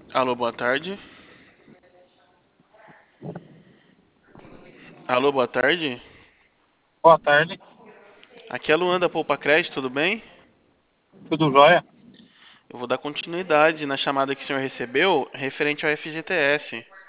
Alô, boa tarde. Alô, boa tarde. Boa tarde, Aqui é a Luanda Poupa Crédito, tudo bem? tudo jóia? Eu vou dar continuidade na chamada que o senhor recebeu referente ao FGTS.